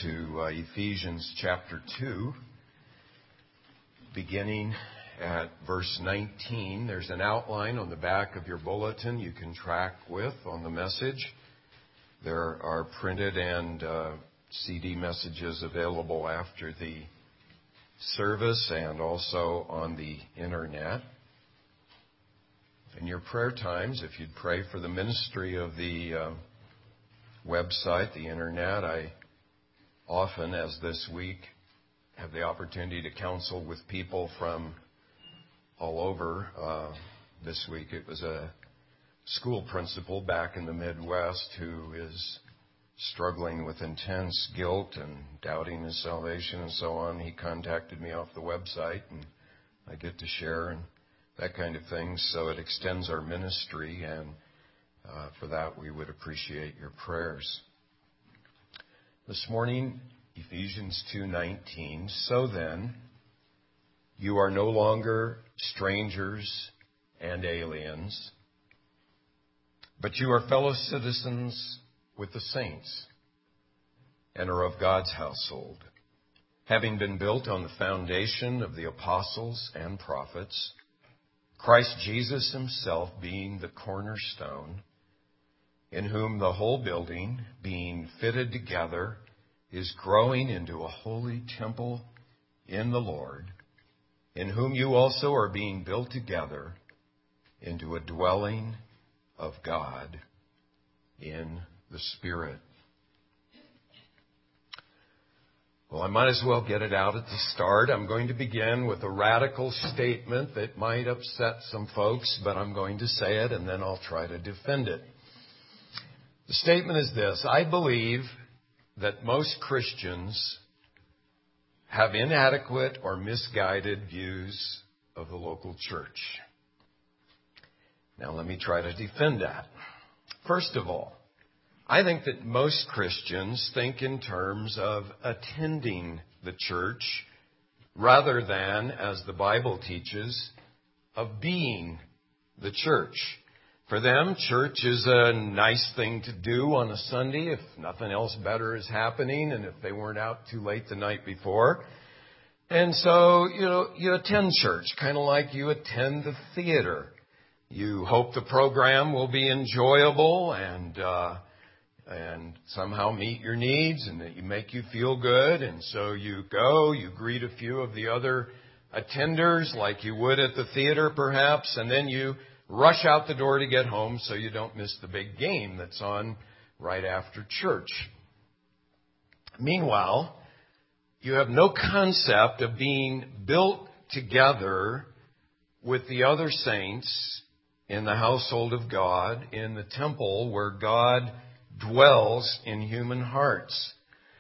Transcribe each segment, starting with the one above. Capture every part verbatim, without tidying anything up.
to uh, Ephesians chapter two, beginning at verse nineteen. There's an outline on the back of your bulletin you can track with on the message. There are printed and uh, C D messages available after the service and also on the internet. In your prayer times, if you'd pray for the ministry of the uh, website, the internet, I often, as this week, have the opportunity to counsel with people from all over. Uh, this week it was a school principal back in the Midwest who is struggling with intense guilt and doubting his salvation and so on. He contacted me off the website, and I get to share and that kind of thing. So it extends our ministry, and uh, for that we would appreciate your prayers. This morning, Ephesians two nineteen. So then, you are no longer strangers and aliens, but you are fellow citizens with the saints and are of God's household, having been built on the foundation of the apostles and prophets, Christ Jesus himself being the cornerstone, in whom the whole building, being fitted together, is growing into a holy temple in the Lord, in whom you also are being built together into a dwelling of God in the Spirit. Well, I might as well get it out at the start. I'm going to begin with a radical statement that might upset some folks, but I'm going to say it and then I'll try to defend it. The statement is this: I believe that most Christians have inadequate or misguided views of the local church. Now let me try to defend that. First of all, I think that most Christians think in terms of attending the church rather than, as the Bible teaches, of being the church. For them, church is a nice thing to do on a Sunday if nothing else better is happening and if they weren't out too late the night before. And so, you know, you attend church, kind of like you attend the theater. You hope the program will be enjoyable and uh and somehow meet your needs and that you make you feel good. And so you go, you greet a few of the other attenders like you would at the theater perhaps, and then you rush out the door to get home so you don't miss the big game that's on right after church. Meanwhile, you have no concept of being built together with the other saints in the household of God, in the temple where God dwells in human hearts.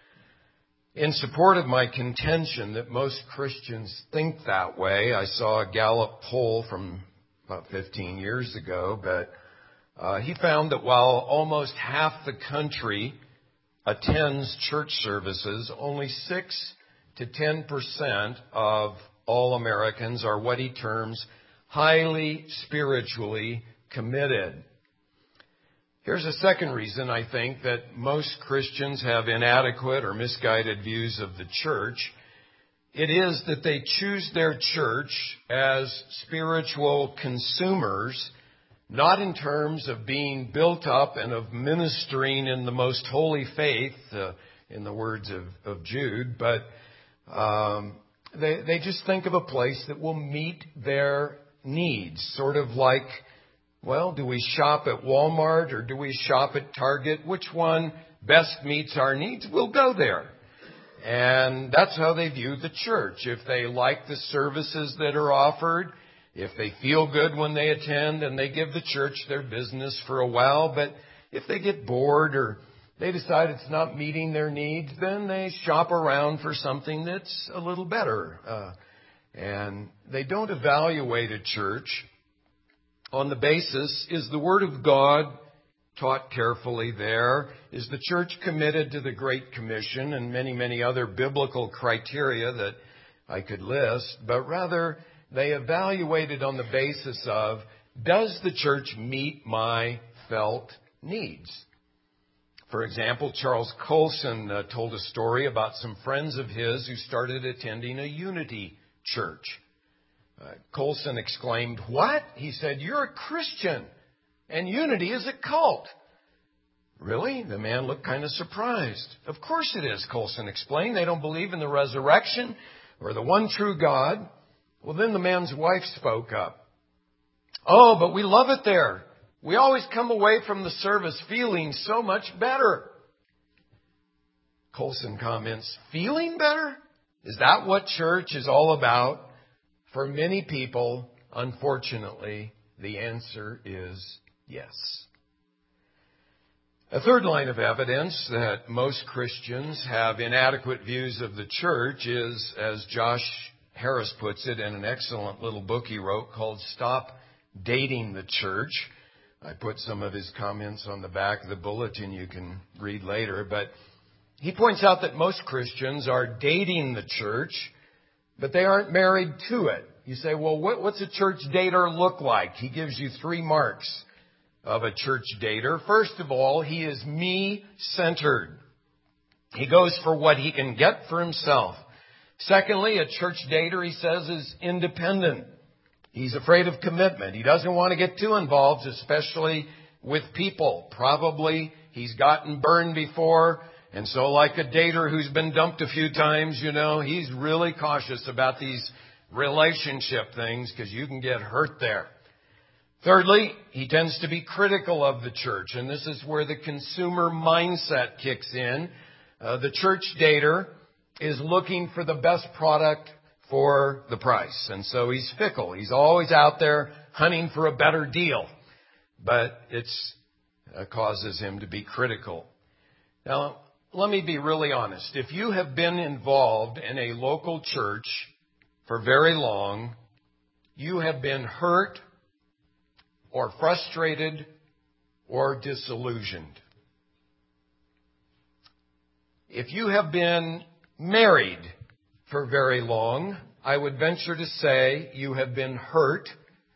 In support of my contention that most Christians think that way, I saw a Gallup poll from about fifteen years ago, but uh, he found that while almost half the country attends church services, only six to ten percent of all Americans are what he terms highly spiritually committed. Here's a second reason I think that most Christians have inadequate or misguided views of the church. It is that they choose their church as spiritual consumers, not in terms of being built up and of ministering in the most holy faith, uh, in the words of, of Jude, but um, they, they just think of a place that will meet their needs, sort of like, well, do we shop at Walmart or do we shop at Target? Which one best meets our needs? We'll go there. And that's how they view the church. If they like the services that are offered, if they feel good when they attend, and they give the church their business for a while, but if they get bored or they decide it's not meeting their needs, then they shop around for something that's a little better. Uh, and they don't evaluate a church on the basis, is the Word of God taught carefully there? Is the church committed to the Great Commission and many, many other biblical criteria that I could list? But rather, they evaluate it on the basis of, does the church meet my felt needs? For example, Charles Colson uh, told a story about some friends of his who started attending a Unity church. Uh, Colson exclaimed, "What?" He said, "You're a Christian, and Unity is a cult." "Really?" The man looked kind of surprised. "Of course it is," Colson explained. "They don't believe in the resurrection or the one true God." Well, then the man's wife spoke up. "Oh, but we love it there. We always come away from the service feeling so much better." Colson comments, "Feeling better? Is that what church is all about?" For many people, unfortunately, the answer is yes. A third line of evidence that most Christians have inadequate views of the church is, as Josh Harris puts it in an excellent little book he wrote called Stop Dating the Church. I put some of his comments on the back of the bulletin you can read later. But he points out that most Christians are dating the church, but they aren't married to it. You say, well, what, what's a church dater look like? He gives you three marks of a church dater. First of all, he is me-centered. He goes for what he can get for himself. Secondly, a church dater, he says, is independent. He's afraid of commitment. He doesn't want to get too involved, especially with people. Probably he's gotten burned before. And so like a dater who's been dumped a few times, you know, he's really cautious about these relationship things because you can get hurt there. Thirdly, he tends to be critical of the church. And this is where the consumer mindset kicks in. Uh, the church dater is looking for the best product for the price. And so he's fickle. He's always out there hunting for a better deal. But it uh, causes him to be critical. Now, let me be really honest. If you have been involved in a local church for very long, you have been hurt or frustrated or disillusioned. If you have been married for very long, I would venture to say you have been hurt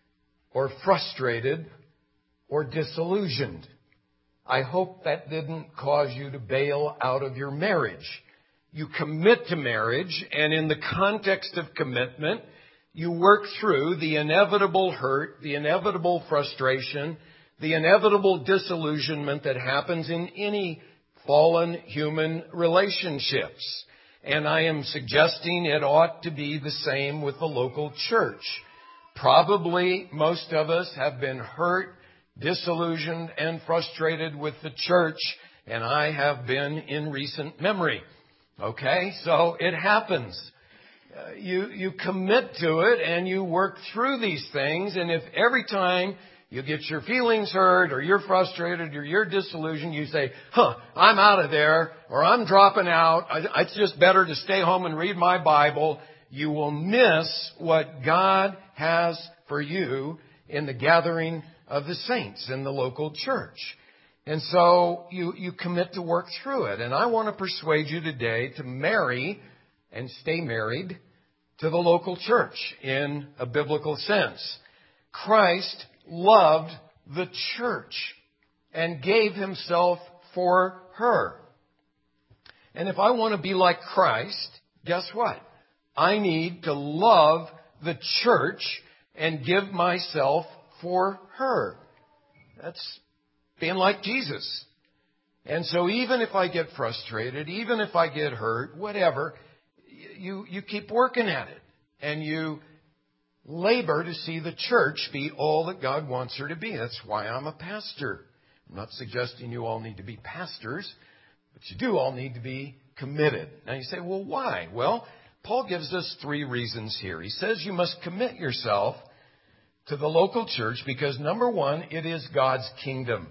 or frustrated or disillusioned. I hope that didn't cause you to bail out of your marriage. You commit to marriage, and in the context of commitment, you work through the inevitable hurt, the inevitable frustration, the inevitable disillusionment that happens in any fallen human relationships. And I am suggesting it ought to be the same with the local church. Probably most of us have been hurt, disillusioned, and frustrated with the church, and I have been in recent memory. Okay, so it happens. Uh, you you commit to it and you work through these things, and if every time you get your feelings hurt or you're frustrated or you're disillusioned, you say, huh, I'm out of there, or I'm dropping out, I, it's just better to stay home and read my Bible, you will miss what God has for you in the gathering of the saints in the local church. And so you, you commit to work through it. And I want to persuade you today to marry and stay married to the local church in a biblical sense. Christ loved the church and gave himself for her. And if I want to be like Christ, guess what? I need to love the church and give myself for her. That's being like Jesus. And so even if I get frustrated, even if I get hurt, whatever, you, you keep working at it. And you labor to see the church be all that God wants her to be. That's why I'm a pastor. I'm not suggesting you all need to be pastors, but you do all need to be committed. Now you say, well, why? Well, Paul gives us three reasons here. He says you must commit yourself to the local church because, number one, it is God's kingdom.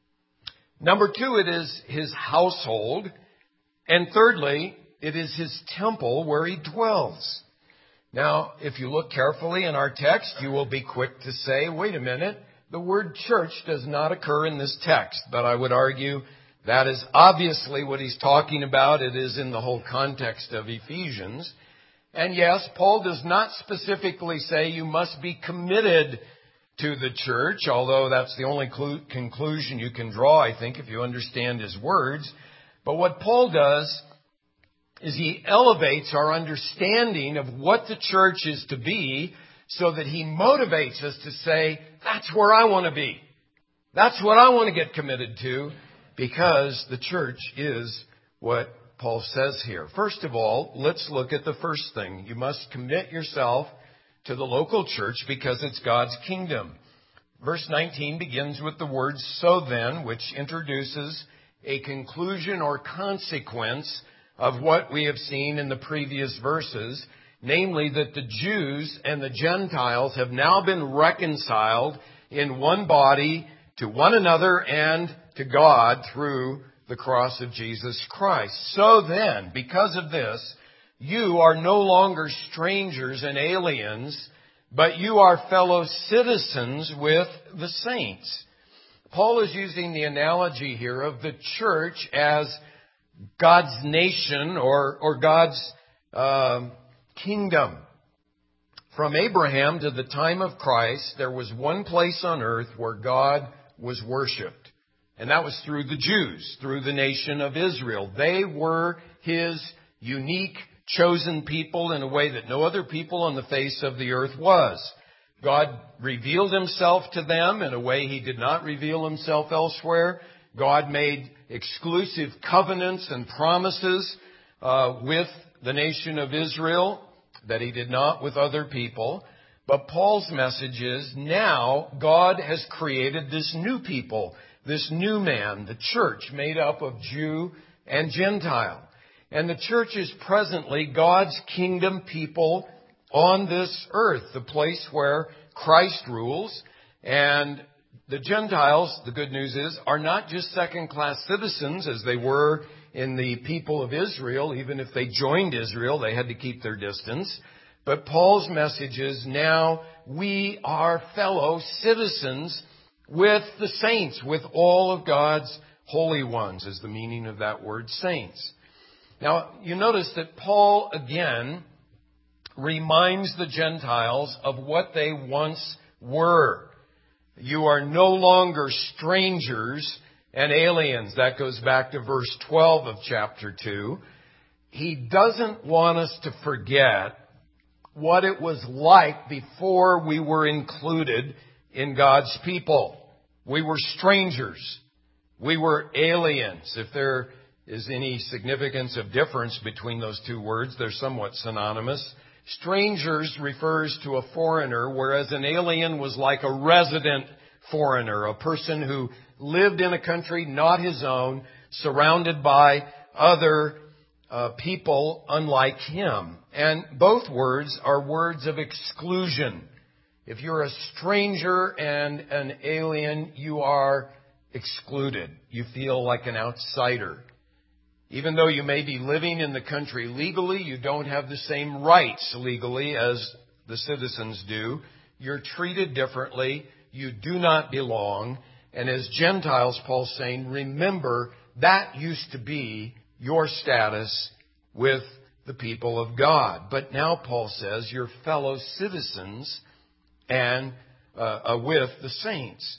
Number two, it is his household. And thirdly, it is his temple where he dwells. Now, if you look carefully in our text, you will be quick to say, wait a minute, the word church does not occur in this text. But I would argue that is obviously what he's talking about. It is in the whole context of Ephesians. And yes, Paul does not specifically say you must be committed to the church, although that's the only clu- conclusion you can draw, I think, if you understand his words. But what Paul does is he elevates our understanding of what the church is to be so that he motivates us to say, that's where I want to be. That's what I want to get committed to, because the church is what Paul says here. First of all, let's look at the first thing. You must commit yourself to the local church because it's God's kingdom. Verse nineteen begins with the word "so then," which introduces a conclusion or consequence of what we have seen in the previous verses, namely that the Jews and the Gentiles have now been reconciled in one body to one another and to God through the cross of Jesus Christ. So then, because of this, you are no longer strangers and aliens, but you are fellow citizens with the saints. Paul is using the analogy here of the church as God's nation or, or God's uh, kingdom. From Abraham to the time of Christ, there was one place on earth where God was worshipped. And that was through the Jews, through the nation of Israel. They were His unique, chosen people in a way that no other people on the face of the earth was. God revealed Himself to them in a way He did not reveal Himself elsewhere. God made exclusive covenants and promises uh, with the nation of Israel that He did not with other people. But Paul's message is now God has created this new people, this new man, the church made up of Jew and Gentile. And the church is presently God's kingdom people on this earth, the place where Christ rules. And the Gentiles, the good news is, are not just second-class citizens as they were in the people of Israel. Even if they joined Israel, they had to keep their distance. But Paul's message is now we are fellow citizens with the saints, with all of God's holy ones, is the meaning of that word, saints. Now, you notice that Paul, again, reminds the Gentiles of what they once were. You are no longer strangers and aliens. That goes back to verse twelve of chapter two. He doesn't want us to forget what it was like before we were included in God's people. We were strangers. We were aliens. If there is any significance of difference between those two words, they're somewhat synonymous. Strangers refers to a foreigner, whereas an alien was like a resident foreigner, a person who lived in a country not his own, surrounded by other uh, people unlike him. And both words are words of exclusion. If you're a stranger and an alien, you are excluded. You feel like an outsider. Even though you may be living in the country legally, you don't have the same rights legally as the citizens do. You're treated differently. You do not belong. And as Gentiles, Paul's saying, remember, that used to be your status with the people of God. But now Paul says you're fellow citizens and uh, uh, with the saints.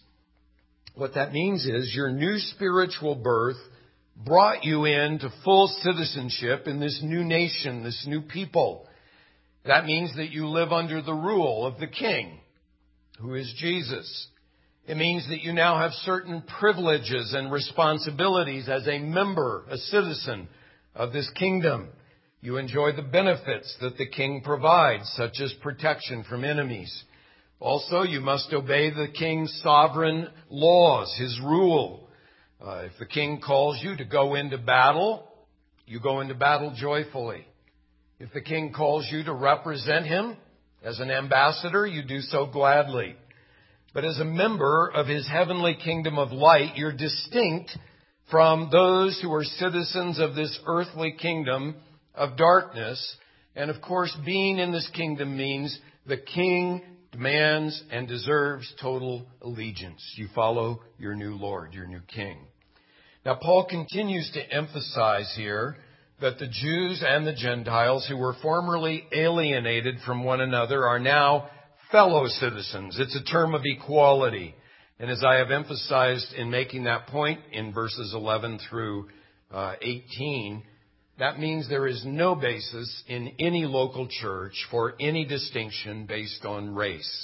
What that means is your new spiritual birth brought you into full citizenship in this new nation, this new people. That means that you live under the rule of the King, who is Jesus. It means that you now have certain privileges and responsibilities as a member, a citizen of this kingdom. You enjoy the benefits that the King provides, such as protection from enemies. Also, you must obey the King's sovereign laws, His rule. Uh, if the King calls you to go into battle, you go into battle joyfully. If the King calls you to represent Him as an ambassador, you do so gladly. But as a member of His heavenly kingdom of light, you're distinct from those who are citizens of this earthly kingdom of darkness. And of course, being in this kingdom means the King demands and deserves total allegiance. You follow your new Lord, your new King. Now, Paul continues to emphasize here that the Jews and the Gentiles who were formerly alienated from one another are now fellow citizens. It's a term of equality. And as I have emphasized in making that point in verses eleven through uh, eighteen, that means there is no basis in any local church for any distinction based on race.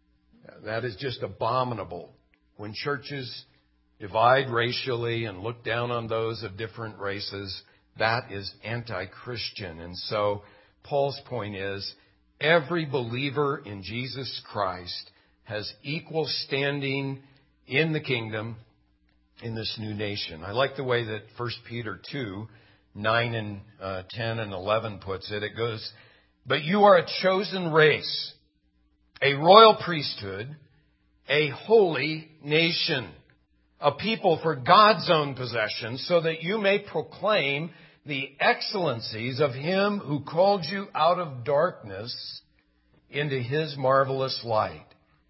That is just abominable. When churches divide racially and look down on those of different races, that is anti-Christian. And so Paul's point is, every believer in Jesus Christ has equal standing in the kingdom in this new nation. I like the way that First Peter two, nine and uh, ten and eleven puts it. It goes, "But you are a chosen race, a royal priesthood, a holy nation, a people for God's own possession, so that you may proclaim the excellencies of Him who called you out of darkness into His marvelous light.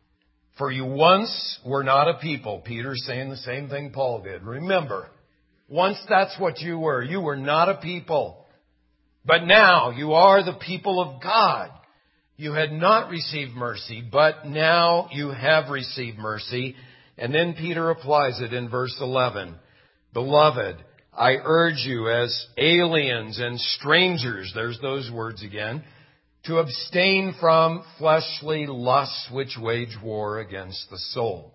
For you once were not a people." Peter's saying the same thing Paul did. Remember, once that's what you were. You were not a people. But now you are the people of God. You had not received mercy, but now you have received mercy. And then Peter applies it in verse eleven. "Beloved, I urge you as aliens and strangers," there's those words again, "to abstain from fleshly lusts which wage war against the soul."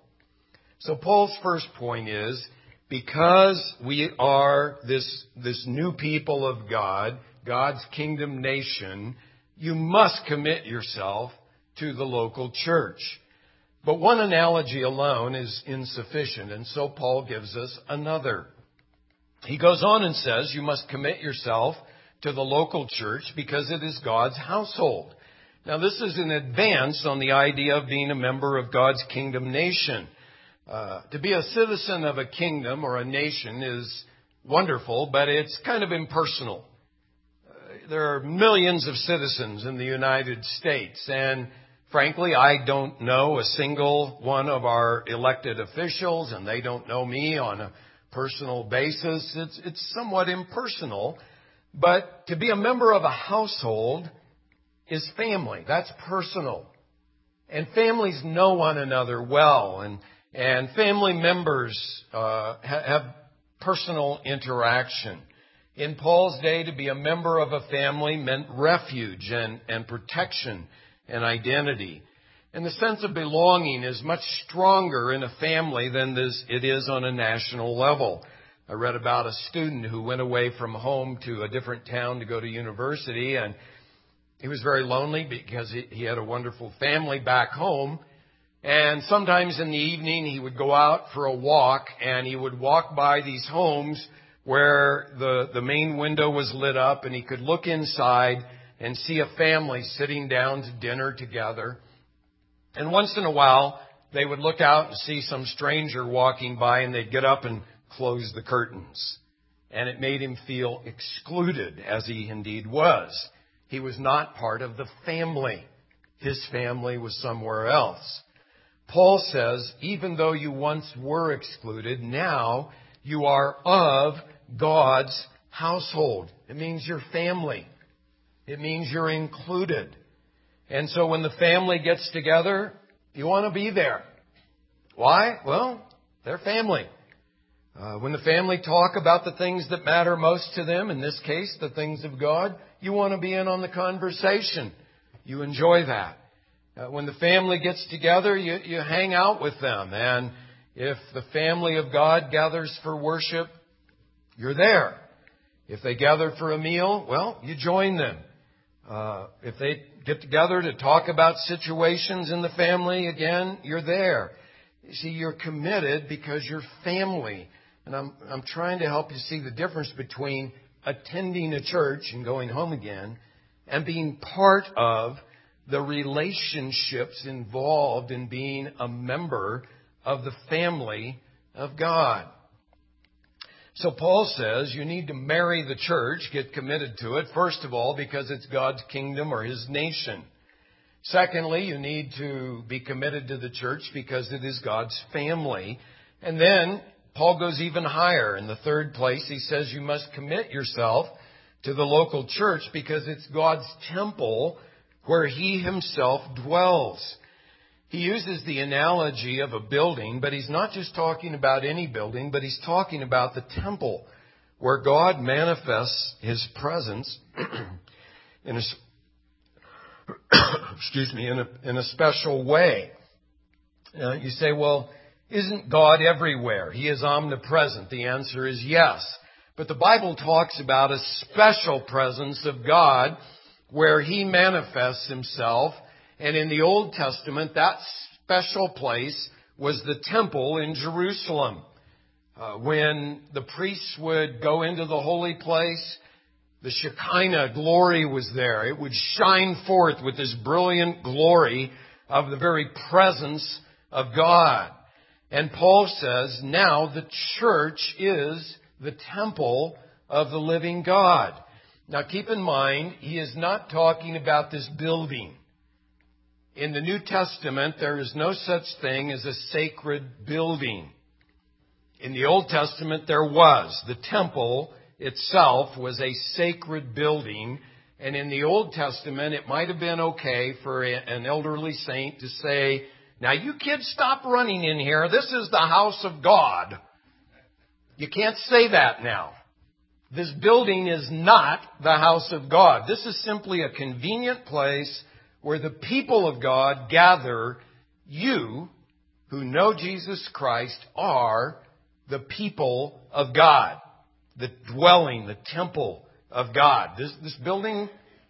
So Paul's first point is, because we are this, this new people of God, God's kingdom nation, you must commit yourself to the local church. But one analogy alone is insufficient, and so Paul gives us another. He goes on and says, you must commit yourself to the local church because it is God's household. Now, this is an advance on the idea of being a member of God's kingdom nation. Uh, to be a citizen of a kingdom or a nation is wonderful, but it's kind of impersonal. Uh, there are millions of citizens in the United States, and frankly, I don't know a single one of our elected officials, and they don't know me on a personal basis. It's, it's somewhat impersonal, but to be a member of a household is family. That's personal. And families know one another well, and And family members uh, ha- have personal interaction. In Paul's day, to be a member of a family meant refuge and, and protection and identity. And the sense of belonging is much stronger in a family than this, it is on a national level. I read about a student who went away from home to a different town to go to university, and he was very lonely because he, he had a wonderful family back home. And sometimes in the evening, he would go out for a walk, and he would walk by these homes where the, the main window was lit up, and he could look inside and see a family sitting down to dinner together. And once in a while, they would look out and see some stranger walking by, and they'd get up and close the curtains. And it made him feel excluded, as he indeed was. He was not part of the family. His family was somewhere else. Paul says, even though you once were excluded, now you are of God's household. It means you're family. It means you're included. And so when the family gets together, you want to be there. Why? Well, they're family. Uh, when the family talk about the things that matter most to them, in this case, the things of God, you want to be in on the conversation. You enjoy that. Uh, when the family gets together, you, you hang out with them. And if the family of God gathers for worship, you're there. If they gather for a meal, well, you join them. Uh, if they get together to talk about situations in the family, again, you're there. You see, you're committed because you're family. And I'm, I'm trying to help you see the difference between attending a church and going home again and being part of the relationships involved in being a member of the family of God. So Paul says you need to marry the church, get committed to it, first of all, because it's God's kingdom or His nation. Secondly, you need to be committed to the church because it is God's family. And then Paul goes even higher. In the third place, he says you must commit yourself to the local church because it's God's temple where He Himself dwells. He uses the analogy of a building, but he's not just talking about any building, but he's talking about the temple where God manifests His presence in a, excuse me, in a, in a special way. Uh, you say, well, isn't God everywhere? He is omnipresent. The answer is yes. But the Bible talks about a special presence of God where He manifests Himself. And in the Old Testament, that special place was the temple in Jerusalem. Uh, when the priests would go into the holy place, the Shekinah glory was there. It would shine forth with this brilliant glory of the very presence of God. And Paul says, now the church is the temple of the living God. Now keep in mind, he is not talking about this building. In the New Testament, there is no such thing as a sacred building. In the Old Testament, there was. The temple itself was a sacred building. And in the Old Testament, it might have been okay for a, an elderly saint to say, now you kids stop running in here. This is the house of God. You can't say that now. This building is not the house of God. This is simply a convenient place where the people of God gather. You, who know Jesus Christ, are the people of God, the dwelling, the temple of God. This, this building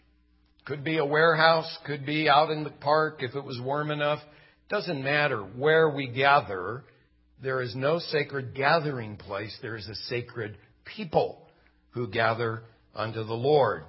could be a warehouse, could be out in the park if it was warm enough. Doesn't matter where we gather. There is no sacred gathering place. There is a sacred people who gather unto the Lord.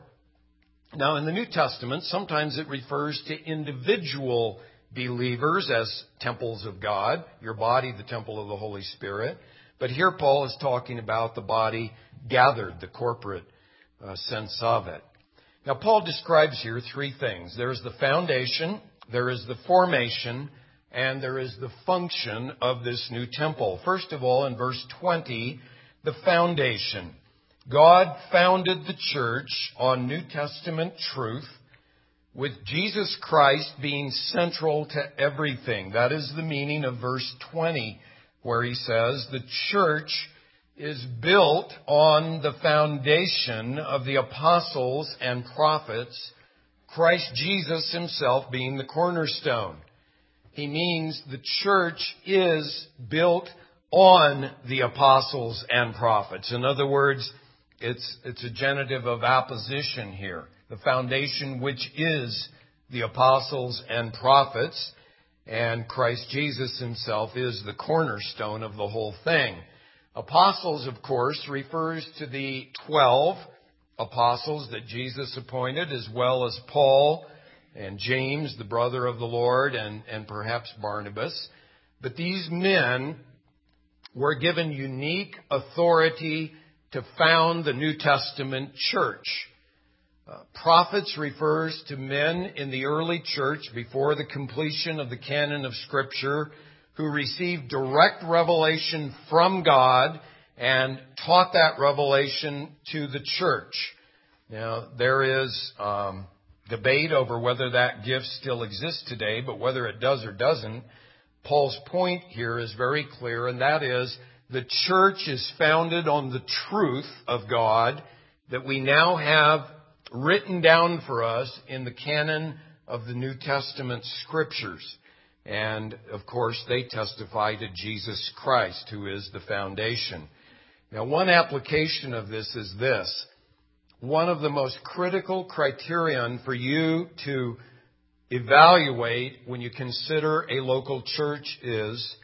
Now, in the New Testament, sometimes it refers to individual believers as temples of God. Your body, the temple of the Holy Spirit. But here Paul is talking about the body gathered, the corporate uh, sense of it. Now, Paul describes here three things. There is the foundation, there is the formation, and there is the function of this new temple. First of all, in verse twenty, the foundation. God founded the church on New Testament truth, with Jesus Christ being central to everything. That is the meaning of verse twenty, where he says, the church is built on the foundation of the apostles and prophets, Christ Jesus Himself being the cornerstone. He means the church is built on the apostles and prophets. In other words, it's, it's a genitive of apposition here. The foundation which is the apostles and prophets, and Christ Jesus Himself is the cornerstone of the whole thing. Apostles, of course, refers to the twelve apostles that Jesus appointed, as well as Paul and James, the brother of the Lord, and, and perhaps Barnabas. But these men were given unique authority to found the New Testament church. Uh, prophets refers to men in the early church before the completion of the canon of Scripture who received direct revelation from God and taught that revelation to the church. Now, there is um, debate over whether that gift still exists today, but whether it does or doesn't, Paul's point here is very clear, and that is the church is founded on the truth of God that we now have written down for us in the canon of the New Testament Scriptures. And, of course, they testify to Jesus Christ, who is the foundation. Now, one application of this is this. One of the most critical criterion for you to evaluate when you consider a local church is,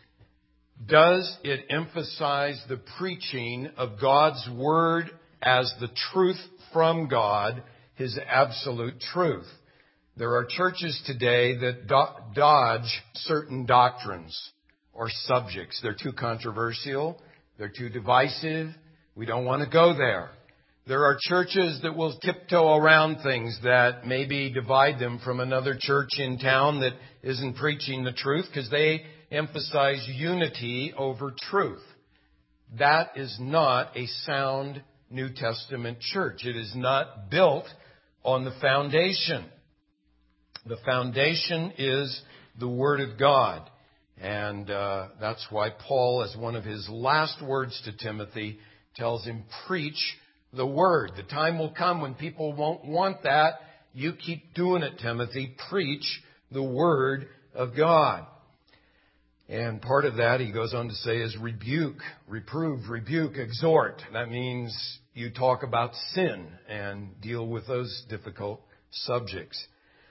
does it emphasize the preaching of God's Word as the truth from God, His absolute truth? There are churches today that do- dodge certain doctrines or subjects. They're too controversial. They're too divisive. We don't want to go there. There are churches that will tiptoe around things that maybe divide them from another church in town that isn't preaching the truth because they emphasize unity over truth. That is not a sound New Testament church. It is not built on the foundation. The foundation is the Word of God. And uh, that's why Paul, as one of his last words to Timothy, tells him, preach the Word. The time will come when people won't want that. You keep doing it, Timothy. Preach the Word of God. And part of that, he goes on to say, is rebuke, reprove, rebuke, exhort. That means you talk about sin and deal with those difficult subjects.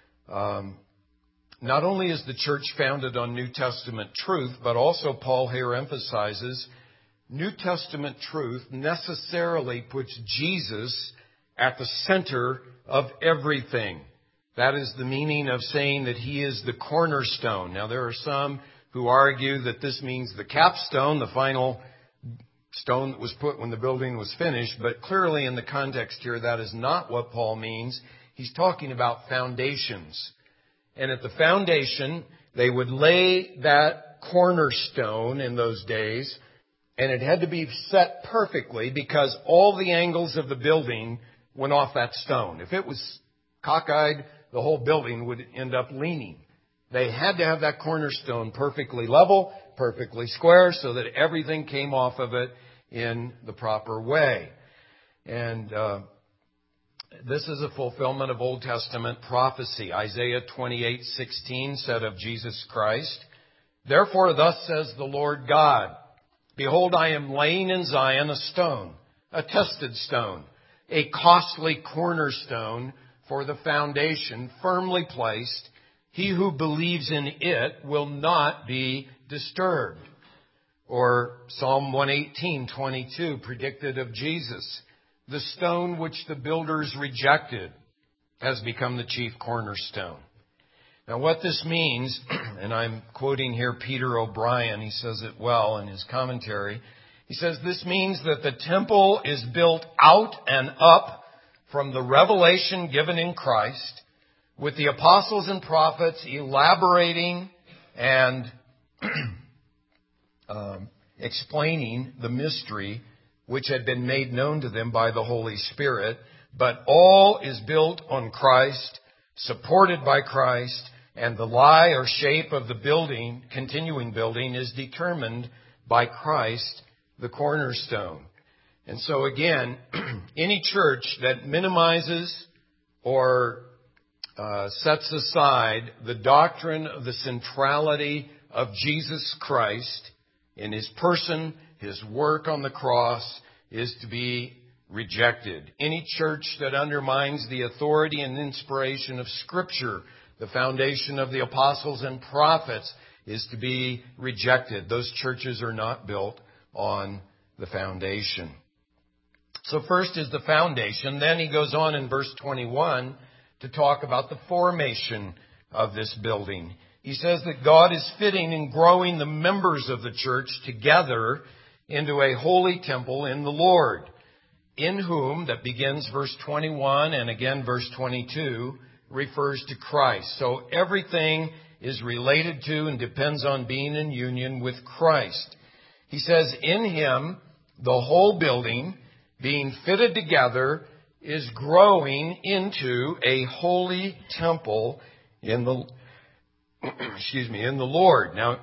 Um, not only is the church founded on New Testament truth, but also Paul here emphasizes New Testament truth necessarily puts Jesus at the center of everything. That is the meaning of saying that he is the cornerstone. Now, there are some who argue that this means the capstone, the final stone that was put when the building was finished. But clearly in the context here, that is not what Paul means. He's talking about foundations. And at the foundation, they would lay that cornerstone in those days, and it had to be set perfectly because all the angles of the building went off that stone. If it was cockeyed, the whole building would end up leaning. They had to have that cornerstone perfectly level, perfectly square, so that everything came off of it in the proper way. And uh, this is a fulfillment of Old Testament prophecy. Isaiah twenty-eight sixteen said of Jesus Christ, "Therefore thus says the Lord God, Behold, I am laying in Zion a stone, a tested stone, a costly cornerstone for the foundation, firmly placed. He who believes in it will not be disturbed." Or Psalm one eighteen twenty-two predicted of Jesus, "The stone which the builders rejected has become the chief cornerstone." Now what this means, and I'm quoting here Peter O'Brien, he says it well in his commentary. He says this means that the temple is built out and up from the revelation given in Christ, with the apostles and prophets elaborating and um, explaining the mystery which had been made known to them by the Holy Spirit. But all is built on Christ, supported by Christ, and the lie or shape of the building, continuing building, is determined by Christ, the cornerstone. And so again, any church that minimizes or uh, sets aside the doctrine of the centrality of Jesus Christ in His person, His work on the cross, is to be rejected. Any church that undermines the authority and inspiration of Scripture, the foundation of the apostles and prophets, is to be rejected. Those churches are not built on the foundation. So first is the foundation. Then he goes on in verse twenty-one to talk about the formation of this building. He says that God is fitting and growing the members of the church together into a holy temple in the Lord, in whom, that begins verse twenty-one and again verse twenty-two, refers to Christ. So everything is related to and depends on being in union with Christ. He says, in Him, the whole building, being fitted together, is growing into a holy temple in the, excuse me, in the Lord. Now,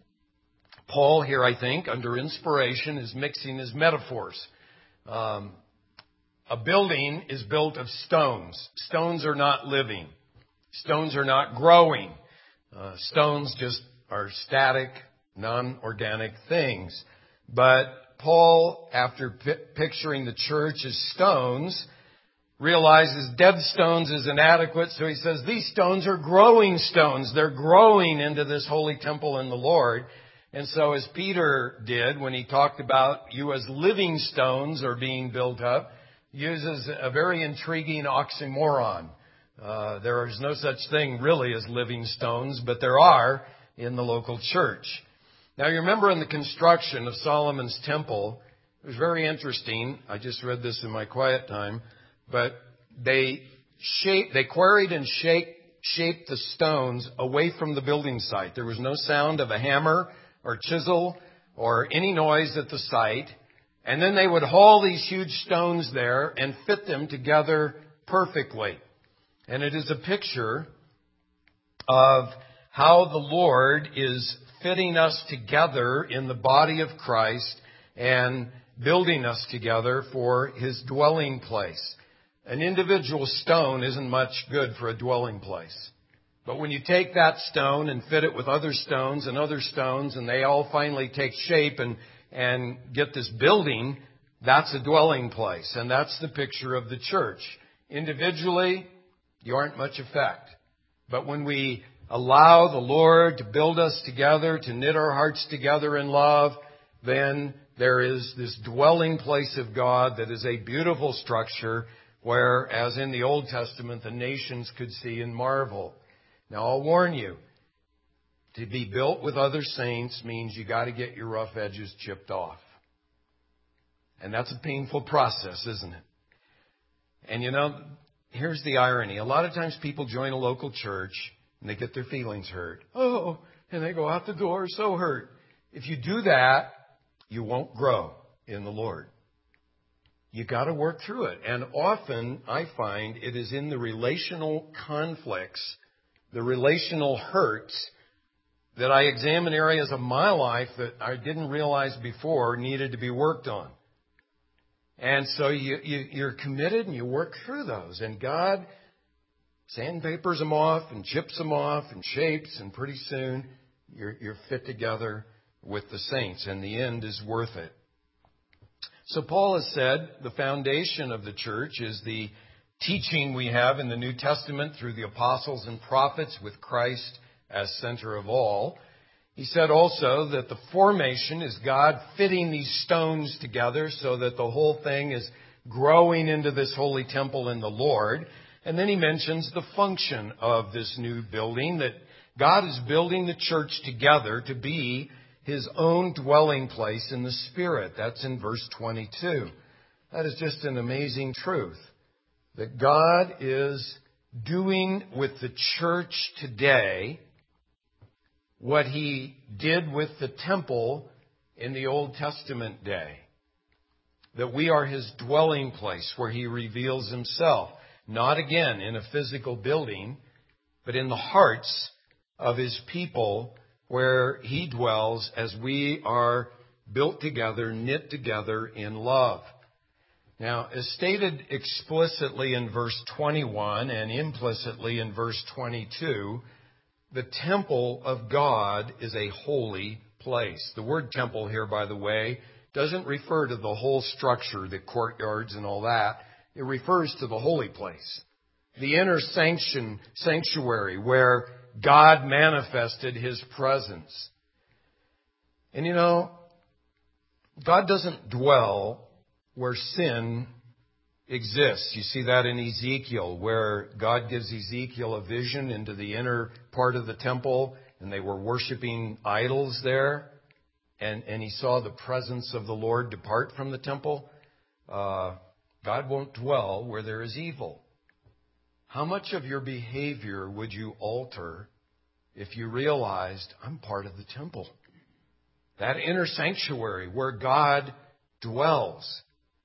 Paul here, I think, under inspiration, is mixing his metaphors. Um, a building is built of stones. Stones are not living. Stones are not growing. Uh, stones just are static, non-organic things. But Paul, after p- picturing the church as stones, realizes dead stones is inadequate. So he says these stones are growing stones. They're growing into this holy temple in the Lord. And so as Peter did when he talked about you as living stones are being built up, uses a very intriguing oxymoron. Uh, there is no such thing really as living stones, but there are in the local church. Now you remember in the construction of Solomon's temple, it was very interesting. I just read this in my quiet time, but they shaped, they quarried and shaped, shaped the stones away from the building site. There was no sound of a hammer or chisel or any noise at the site. And then they would haul these huge stones there and fit them together perfectly. And it is a picture of how the Lord is fitting us together in the body of Christ and building us together for His dwelling place. An individual stone isn't much good for a dwelling place. But when you take that stone and fit it with other stones and other stones, and they all finally take shape and, and get this building, that's a dwelling place. And that's the picture of the church. Individually, you aren't much effect. But when we allow the Lord to build us together, to knit our hearts together in love, then there is this dwelling place of God that is a beautiful structure where, as in the Old Testament, the nations could see and marvel. Now, I'll warn you, to be built with other saints means you got to get your rough edges chipped off. And that's a painful process, isn't it? And you know, here's the irony. A lot of times people join a local church and they get their feelings hurt. Oh, and they go out the door so hurt. If you do that, you won't grow in the Lord. You got to work through it. And often I find it is in the relational conflicts, the relational hurts, that I examine areas of my life that I didn't realize before needed to be worked on. And so you, you, you're committed and you work through those. And God sandpapers them off and chips them off and shapes, and pretty soon you're, you're fit together with the saints. And the end is worth it. So Paul has said the foundation of the church is the teaching we have in the New Testament through the apostles and prophets with Christ as center of all. He said also that the formation is God fitting these stones together so that the whole thing is growing into this holy temple in the Lord. And then he mentions the function of this new building, that God is building the church together to be His own dwelling place in the Spirit. That's in verse twenty-two. That is just an amazing truth, that God is doing with the church today what He did with the temple in the Old Testament day. That we are His dwelling place where He reveals Himself. Not again in a physical building, but in the hearts of His people where He dwells as we are built together, knit together in love. Now, as stated explicitly in verse twenty-one and implicitly in verse twenty-two, the temple of God is a holy place. The word temple here, by the way, doesn't refer to the whole structure, the courtyards and all that. It refers to the holy place, the inner sanction, sanctuary where God manifested His presence. And you know, God doesn't dwell where sin exists. You see that in Ezekiel, where God gives Ezekiel a vision into the inner part of the temple, and they were worshiping idols there, and, and he saw the presence of the Lord depart from the temple. Uh, God won't dwell where there is evil. How much of your behavior would you alter if you realized, I'm part of the temple? That inner sanctuary where God dwells.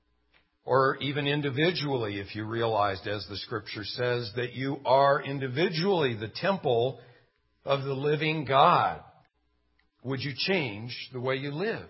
Or even individually, if you realized, as the Scripture says, that you are individually the temple of the living God. Would you change the way you live?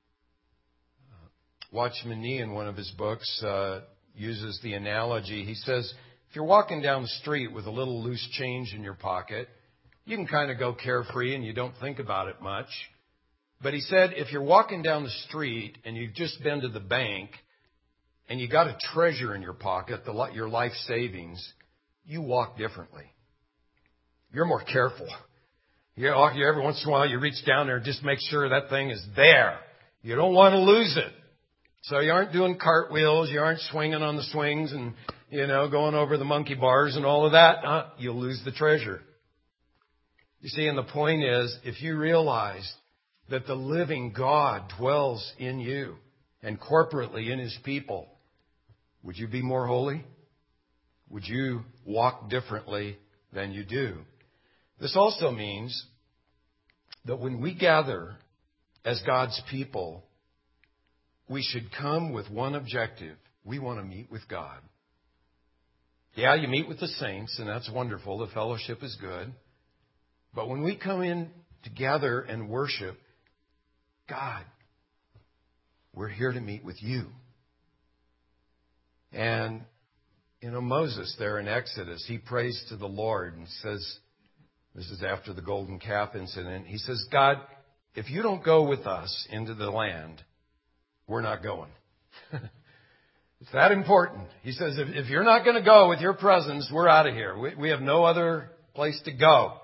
Watchman Nee, in one of his books, uh, uses the analogy. He says, if you're walking down the street with a little loose change in your pocket, you can kind of go carefree and you don't think about it much. But he said, if you're walking down the street and you've just been to the bank and you got a treasure in your pocket, the, your life savings, you walk differently. You're more careful. You know, every once in a while you reach down there and just make sure that thing is there. You don't want to lose it. So you aren't doing cartwheels, you aren't swinging on the swings and, you know, going over the monkey bars and all of that. Uh, you'll lose the treasure. You see, and the point is, if you realize that the living God dwells in you and corporately in His people, would you be more holy? Would you walk differently than you do? This also means that when we gather as God's people, we should come with one objective. We want to meet with God. Yeah, you meet with the saints, and that's wonderful. The fellowship is good. But when we come in together and worship, God, we're here to meet with you. And, you know, Moses there in Exodus, he prays to the Lord and says, this is after the golden calf incident, he says, God, if you don't go with us into the land, we're not going. It's that important. He says, if, if you're not going to go with your presence, we're out of here. We, we have no other place to go.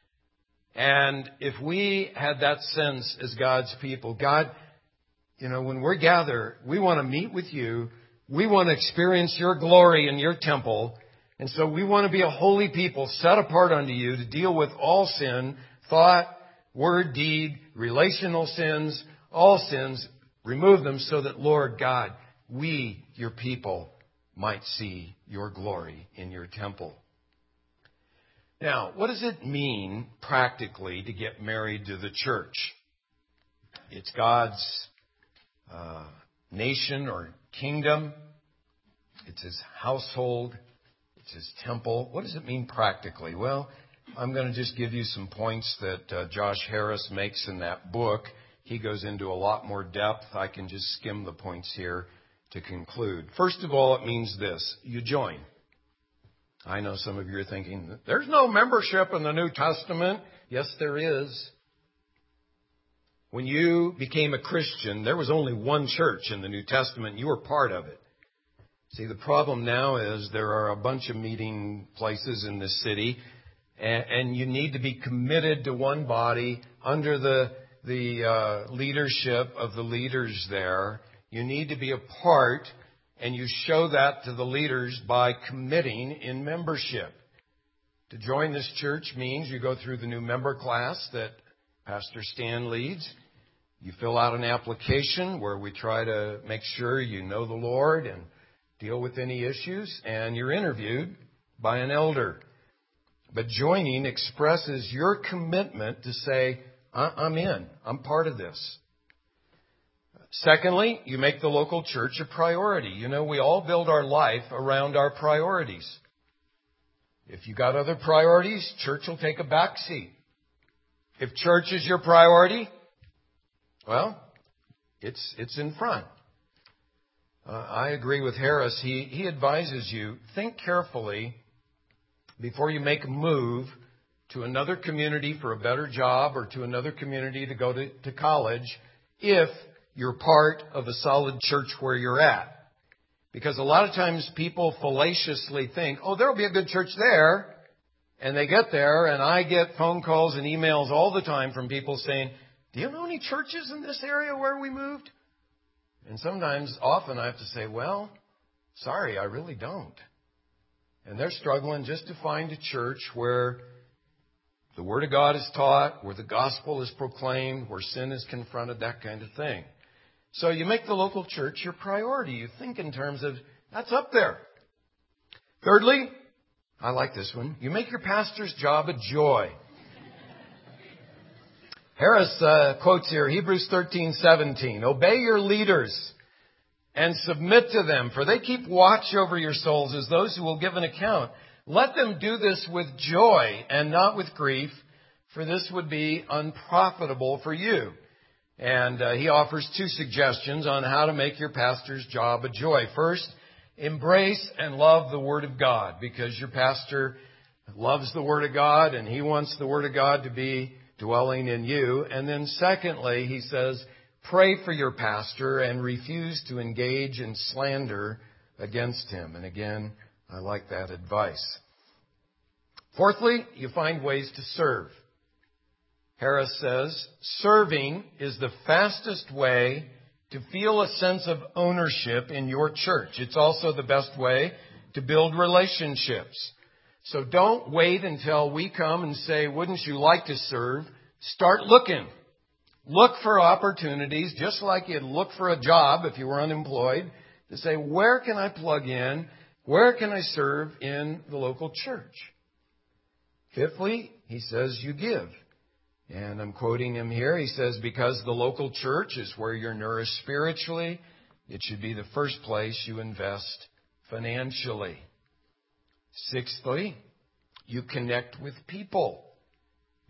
And if we had that sense as God's people, God, you know, when we're gathered, we want to meet with you. We want to experience your glory in your temple. And so we want to be a holy people set apart unto you to deal with all sin, thought, word, deed, relational sins, all sins. Remove them so that, Lord God, we, your people, might see your glory in your temple. Now, what does it mean practically to get married to the church? It's God's uh, nation or kingdom. It's His household. It's His temple. What does it mean practically? Well, I'm going to just give you some points that uh, Josh Harris makes in that book. He goes into a lot more depth. I can just skim the points here to conclude. First of all, it means this. You join. I know some of you are thinking, there's no membership in the New Testament. Yes, there is. When you became a Christian, there was only one church in the New Testament. You were part of it. See, the problem now is there are a bunch of meeting places in this city, and, and you need to be committed to one body under the the uh, leadership of the leaders there. You need to be a part, and you show that to the leaders by committing in membership. To join this church means you go through the new member class that Pastor Stan leads. You fill out an application where we try to make sure you know the Lord and deal with any issues, and you're interviewed by an elder. But joining expresses your commitment to say, I'm in. I'm part of this. Secondly, you make the local church a priority. You know, we all build our life around our priorities. If you got other priorities, church will take a back seat. If church is your priority, well, it's it's in front. Uh, I agree with Harris. He he advises you, think carefully before you make a move to another community for a better job or to another community to go to, to college if you're part of a solid church where you're at. Because a lot of times people fallaciously think, oh, there'll be a good church there. And they get there, and I get phone calls and emails all the time from people saying, do you know any churches in this area where we moved? And sometimes, often I have to say, well, sorry, I really don't. And they're struggling just to find a church where the Word of God is taught, where the gospel is proclaimed, where sin is confronted, that kind of thing. So you make the local church your priority. You think in terms of, that's up there. Thirdly, I like this one, you make your pastor's job a joy. Harris uh, quotes here, Hebrews thirteen seventeen, obey your leaders and submit to them, for they keep watch over your souls as those who will give an account. Let them do this with joy and not with grief, for this would be unprofitable for you. And uh, he offers two suggestions on how to make your pastor's job a joy. First, embrace and love the Word of God, because your pastor loves the Word of God and he wants the Word of God to be dwelling in you. And then secondly, he says, pray for your pastor and refuse to engage in slander against him. And again, I like that advice. Fourthly, you find ways to serve. Harris says, serving is the fastest way to feel a sense of ownership in your church. It's also the best way to build relationships. So don't wait until we come and say, wouldn't you like to serve? Start looking. Look for opportunities, just like you'd look for a job if you were unemployed, to say, where can I plug in? Where can I serve in the local church? Fifthly, he says you give. And I'm quoting him here. He says, because the local church is where you're nourished spiritually, it should be the first place you invest financially. Sixthly, you connect with people.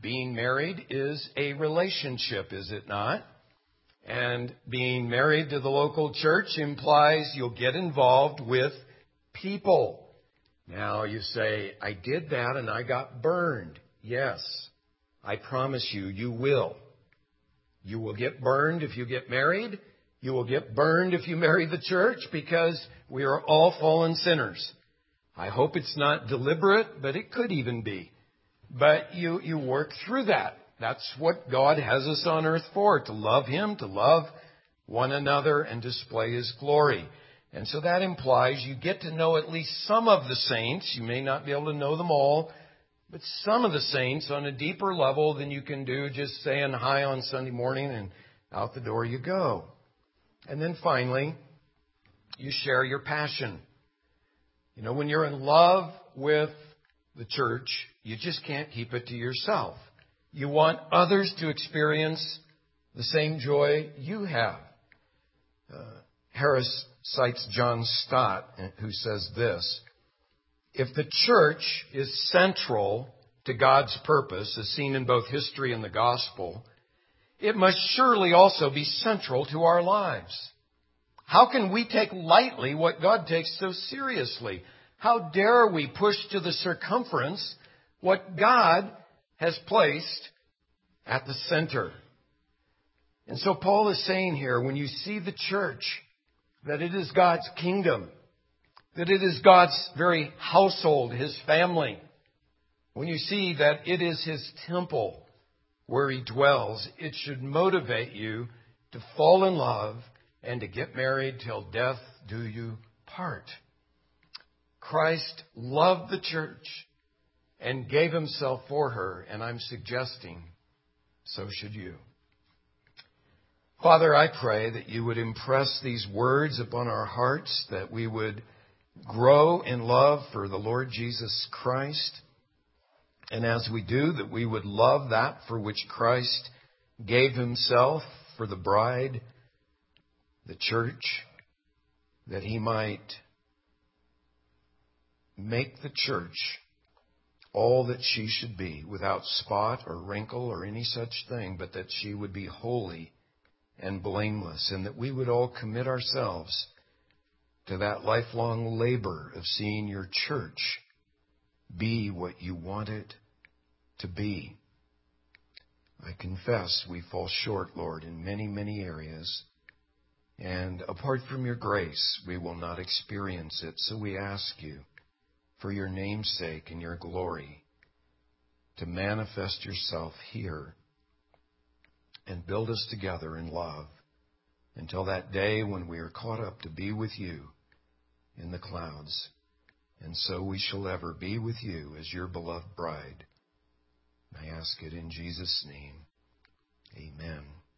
being married is a relationship, is it not? And being married to the local church implies you'll get involved with people. Now you say, I did that and I got burned. Yes, I promise you, you will. You will get burned if you get married. You will get burned if you marry the church, because we are all fallen sinners. I hope it's not deliberate, but it could even be. But you, you work through that. That's what God has us on earth for, to love Him, to love one another, and display His glory. And so that implies you get to know at least some of the saints. You may not be able to know them all, but some of the saints on a deeper level than you can do just saying hi on Sunday morning and out the door you go. And then finally, you share your passion. You know, when you're in love with the church, you just can't keep it to yourself. You want others to experience the same joy you have. Uh, Harris cites John Stott, who says this: if the church is central to God's purpose, as seen in both history and the gospel, it must surely also be central to our lives. How can we take lightly what God takes so seriously? How dare we push to the circumference what God has placed at the center? And so Paul is saying here, when you see the church, that it is God's kingdom, that it is God's very household, His family. When you see that it is His temple where He dwells, it should motivate you to fall in love and to get married till death do you part. Christ loved the church and gave Himself for her, and I'm suggesting so should you. Father, I pray that You would impress these words upon our hearts, that we would grow in love for the Lord Jesus Christ. And as we do, that we would love that for which Christ gave Himself for the bride, the church, that He might make the church all that she should be, without spot or wrinkle or any such thing, but that she would be holy and blameless, and that we would all commit ourselves to that lifelong labor of seeing Your church be what You want it to be. I confess we fall short, Lord, in many, many areas. And apart from Your grace, we will not experience it. So we ask You, for Your name's sake and Your glory, to manifest Yourself here and build us together in love until that day when we are caught up to be with You in the clouds. And so we shall ever be with You as Your beloved bride. I ask it in Jesus' name. Amen.